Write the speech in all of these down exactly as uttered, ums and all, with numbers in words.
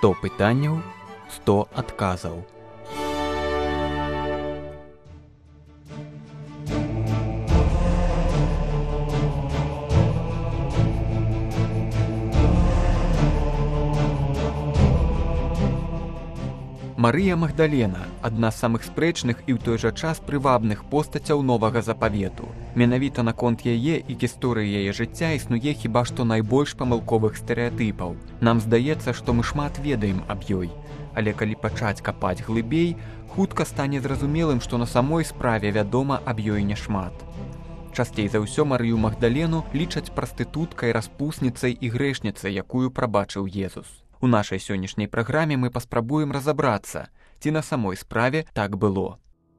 сто пытанняў, сто адказаў. Марыя Магдалена – адна з самых спрэчных і ў той жа час прывабных постацяў Новага Запавету. Менавіта наконт яе і гісторыі яе жыцця існуе хіба што найбольш памылковых стэрэатыпаў. Нам здаецца, што мы шмат ведаем аб ёй. Але калі пачаць капаць глыбей, хутка стане зразумелым, што на самой справе вядома аб ёй няшмат. Часцей за ўсё Марыю Магдалену лічаць прастытуткай, распусніцай і грэшніцай, якую прабачыў Езус. У нашай сённяшняй праграме мы паспрабуем разабрацца, ці на самой справе так было.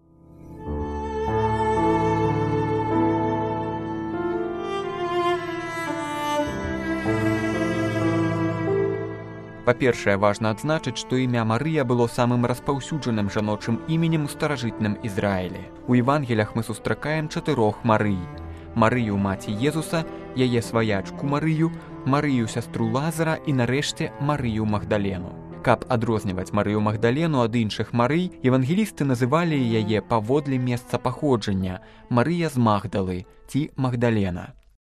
Па-першае, важна адзначыць, што імя Марыя было самым распаўсюджаным жаночым іменем у старажытным Ізраілі. У Евангелях мы сустракаем чатырох Марый. Марыю маці Езуса, яе сваячку Марыю, Марыю сястру Лазара і нарэшце Марыю Магдалену. Каб адрозніваць Марыю Магдалену ад іншых Марый, евангелісты называлі яе паводле месца паходжання Марыя з Магдалы ці Магдалена.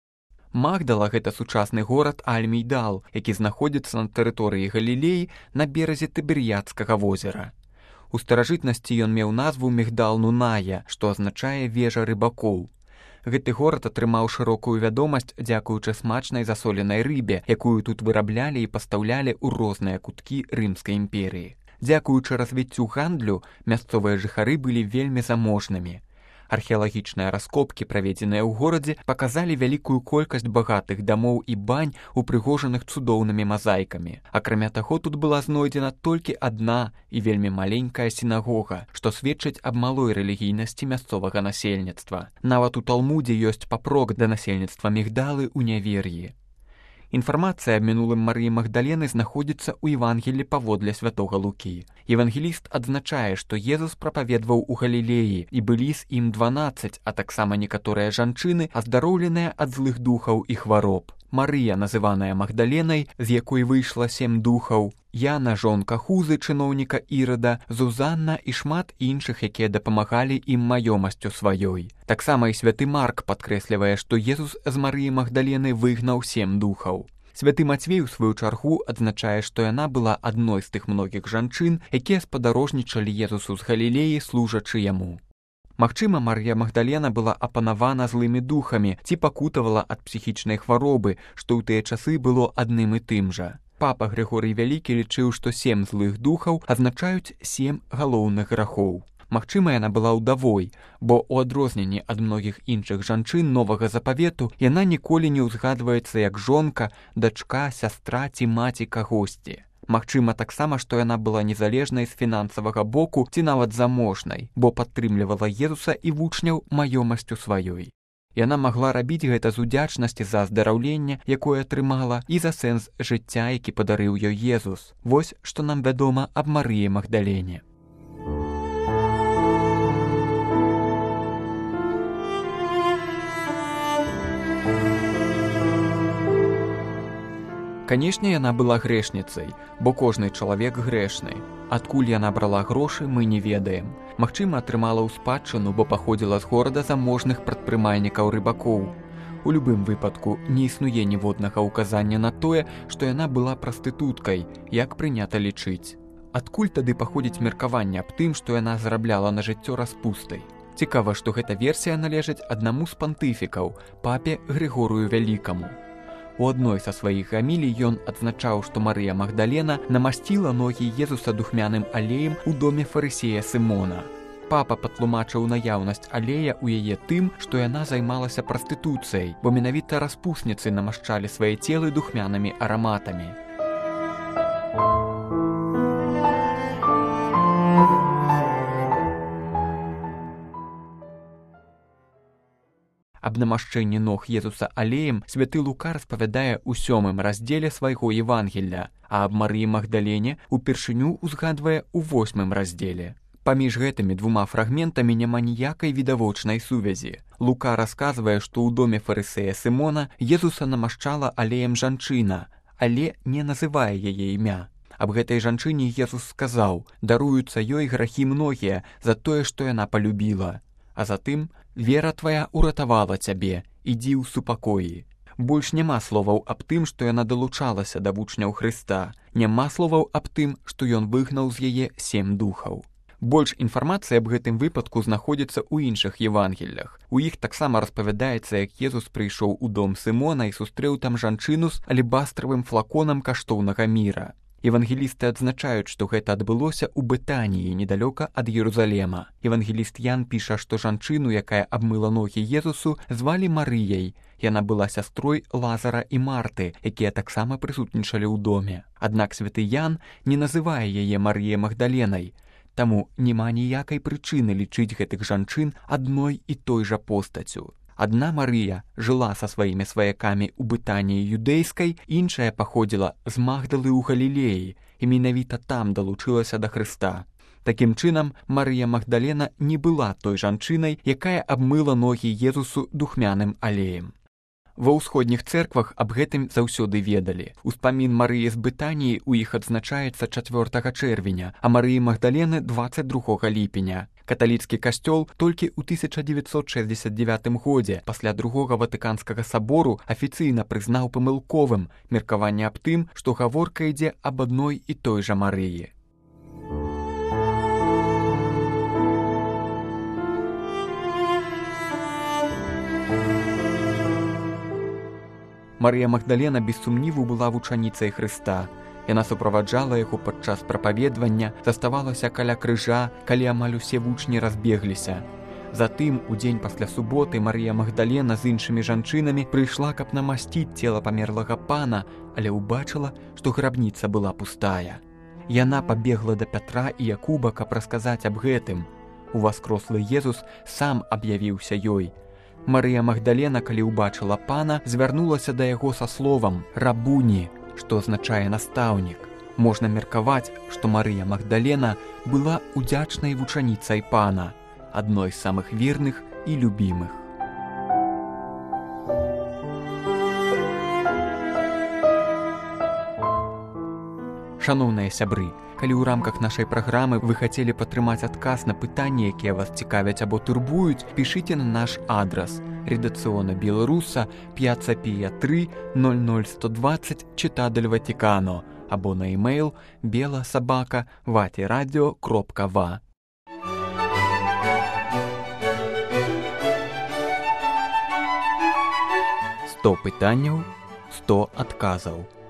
Магдала – гэта сучасны горад Аль-Мейдал, які знаходзіцца на тэрыторыі Галілеі на беразе Тыберыядскага возера. У старажытнасці ён меў назву Мигдал-Нуная, што азначае вежа рыбакоў. Гэты горад атрымаў шырокую вядомасць дзякуючы смачнай засоленай рыбе, якую тут выраблялі і пастаўлялі ў розныя куткі Рымскай імперыі. Дзякуючы развіццю гандлю, мясцовыя жыхары былі вельмі заможнымі. Археалагічныя раскопкі, праведзеныя ў горадзе, паказалі вялікую колькасць багатых дамоў і бань, упрыгожаных цудоўнымі мазаікамі. Акрамя таго, тут была знойдзена толькі адна і вельмі маленькая сінагога, што сведчыць аб малой рэлігійнасці мясцовага насельніцтва. Нават у Талмудзе ёсць папрок да насельніцтва Мигдалы ў нявер'і. Інфармацыя аб мінулым Марыі Магдалены знаходзіцца ў Евангелі паводле святога Лукі. Евангеліст адзначае, што Езус прапаведваў у Галілеі і былі з ім дванаццаць, а таксама некаторыя жанчыны, аздароўленыя ад злых духаў і хвароб. Марыя, называная Магдаленай, з якой выйшла сем духаў, Яна, жонка Хузы, чыноўніка Ірада, Зузанна і шмат іншых, якія дапамагалі ім маёмасцю сваёй. Таксама і святы Марк падкрэслівае, што Езус з Марыі Магдалены выгнаў сем духаў. Святы Мацвей у сваю чаргу адзначае, што яна была адной з тых многіх жанчын, якія спадарожнічалі Езусу з Галілеі, служачы яму. Магчыма, Марыя Магдалена была апанавана злымі духамі ці пакутавала ад псіхічнай хваробы, што ў тыя часы было адным і тым жа. Папа Грыгорый Вялікі лічыў, што сем злых духаў азначаюць сем галоўных грахоў. Магчыма, яна была ўдавой, бо ў адрозненні ад многіх іншых жанчын Новага Запавету яна ніколі не ўзгадваецца як жонка, дачка, сястра ці маці кагосьці. Магчыма таксама, што яна была незалежнай з фінансавага боку ці нават заможнай, бо падтрымлівала Езуса і вучняў маёмасцю сваёй. Яна магла рабіць гэта з удзячнасці за аздараўленне, якое атрымала, і за сэнс жыцця, які падарыў ёй Езус. Вось што нам вядома аб Марыі Магдалене. Канешне, яна была грэшніцай, бо кожны чалавек грэшны. Адкуль яна брала грошы, мы не ведаем. Магчыма, атрымала ў спадчыну, бо паходзіла з горада заможных прадпрымальнікаў-рыбакоў. У любым выпадку не існуе ніводнага ўказання на тое, што яна была прастытуткай, як прынята лічыць. Адкуль тады паходзіць меркаванне аб тым, што яна зарабляла на жыццё распустай? Цікава, што гэта версія належыць аднаму з пантыфікаў, папе Грыгорыю Вялікаму. У адной са сваіх гамілій ён адзначаў, што Марыя Магдалена намасціла ногі Езуса духмяным алеем у доме фарысея Сымона. Папа патлумачыў наяўнасць алея ў яе тым, што яна займалася прастытуцыяй, бо менавіта распусніцы намашчалі свае целы духмянымі араматамі. Аб намашчэнні ног Езуса алеем святы Лука распавядае ў сёмым раздзеле свайго Евангелля, а аб Марыі Магдалене упершыню узгадвае ў восьмым раздзеле. Паміж гэтымі двума фрагментамі няма ніякай відавочнай сувязі. Лука расказвае, што ў доме фарысея Сымона Езуса намашчала алеем жанчына, але не называе яе імя. Аб гэтай жанчыне Езус сказаў: «Даруюцца ёй грахі многія за тое, што яна палюбіла». А затым: «Вера твая уратавала цябе, ідзі ў супакоі». Больш няма словаў аб тым, што яна далучалася да вучняў Хрыста. Няма словаў аб тым, што ён выгнаў з яе сем духаў. Больш інфармацыі аб гэтым выпадку знаходзіцца ў іншых Евангеллях. У іх таксама распавядаецца, як Езус прыйшоў у дом Сымона і сустрэў там жанчыну з алебастравым флаконам каштоўнага міра. Евангелісты адзначаюць, што гэта адбылося ў Бетаніі, недалёка ад Єрусалема. Евангеліст Ян піша, што жанчыну, якая абмыла ногі Езусу, звалі Марыяй. Яна была сястрой Лазара і Марты, якія таксама прысутнічалі ў доме. Аднак святы Ян не называе яе Марыяй Магдаленай, таму няма ніякай прычыны лічыць гэтых жанчын адной і той жа постацю. Адна Марыя жыла са сваімі сваякамі ў Бетаніі юдэйскай, іншая паходзіла з Магдалы ў Галілеі і менавіта там далучылася да Хрыста. Такім чынам, Марыя Магдалена не была той жанчынай, якая абмыла ногі Езусу духмяным алеем. Ва ўсходніх цэрквах аб гэтым заўсёды ведалі. Успамін Марыі з Бетаніі ў іх адзначаецца чацвёртага чэрвеня, а Марыі Магдалены дваццаць другога ліпеня. Каталіцкі касцёл толькі ў тысяча дзевяцьсот шэсцьдзесят дзевятым годзе пасля другога Ватыканскага сабору афіцыйна прызнаў памылковым меркаванне аб тым, што гаворка ідзе аб адной і той жа Марыі. Марыя Магдалена без сумніву была вучаніцай Хрыста. Яна суправаджала яго падчас прапаведвання, заставалася каля крыжа, калі амаль усе вучні разбегліся. Затым, у дзень пасля суботы, Марыя Магдалена з іншымі жанчынамі прыйшла, каб намасціць цела памерлага пана, але ўбачыла, што грабніца была пустая. Яна пабегла да Пятра і Якуба, каб расказаць аб гэтым. Уваскрослы Езус сам аб'явіўся ёй. Марыя Магдалена, калі ўбачыла пана, звярнулася да яго са словам «рабуні», што азначае настаўнік. Можна меркаваць, што Марыя Магдалена была удзячнай вучаніцай пана, адной з самых верных і любімых. Шаноўныя сябры, калі ў рамках нашай праграмы вы хацелі падтрымаць адказ на пытанні, якія вас цікавяць або турбуюць, пішыце на наш адрас редакцыёна Беларуса п'яцца пія тры ноль ноль сто двадцать Città del Vaticano або на e-mail бела сабака ватирадио кропка ва. сто пытанняў, сто адказаў.